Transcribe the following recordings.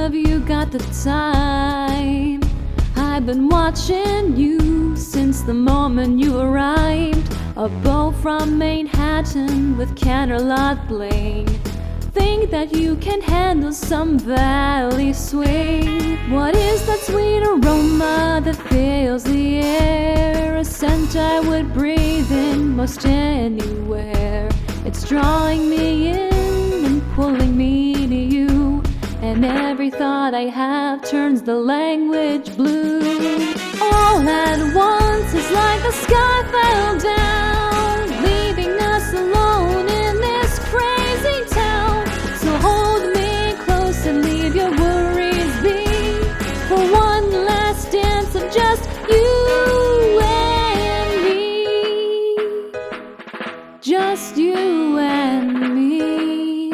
have you got the time? I've been watching you since the moment you arrived. A bow from Manhattan with candlelight bling. Think that you can handle some valley swing. What is that sweet aroma that fills the air? A scent I would breathe in most anywhere. It's drawing me in and pulling me to you, and every thought I have turns the language blue. All at once it's like the sky fell down, leaving us alone in this crazy town. So hold me close and leave your worries be, for one last dance of just you and me. Just you and me.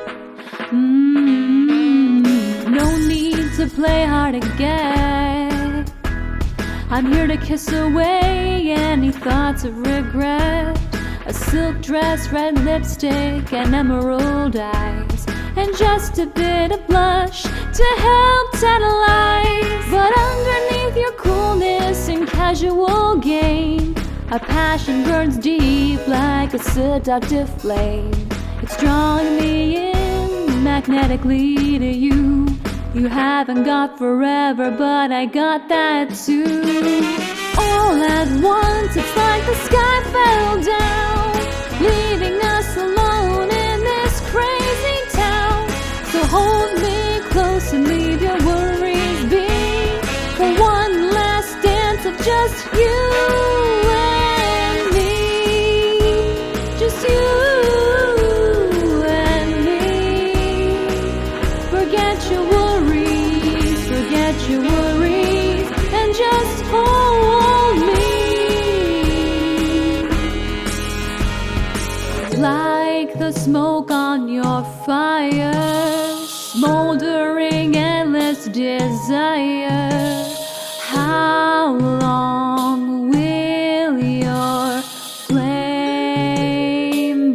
No need to play hard to get. I'm here to kiss away any thoughts of regret. A silk dress, red lipstick, and emerald eyes, and just a bit of blush to help tantalize. But underneath your coolness and casual game, our passion burns deep like a seductive flame. It's drawing me in magnetically to you. You haven't got forever, but I got that too. All at once it's like the sky fell down, leaving us alone in this crazy town. So hold me close and leave your worries be, for one last dance of just you and me. Just you and me. Forget your worries, forget your worries, and just hold me. Like the smoke on your fire, smoldering endless desire. How long will your flame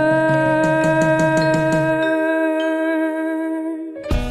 burn?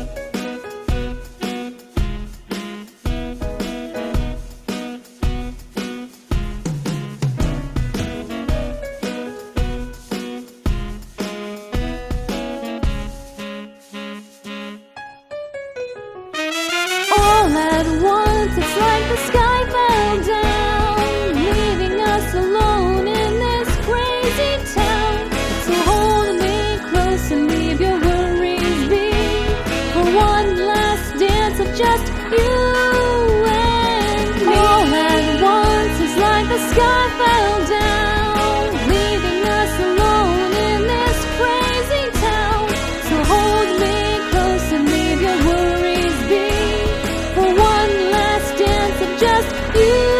All at once it's like the sky fell down, leaving us alone in this crazy town. So hold me close and leave your worries be, for one last dance of just you and me. All at once it's like the sky fell down, leaving us alone in this crazy town. So hold me close and leave your worries be, for one last dance of just you.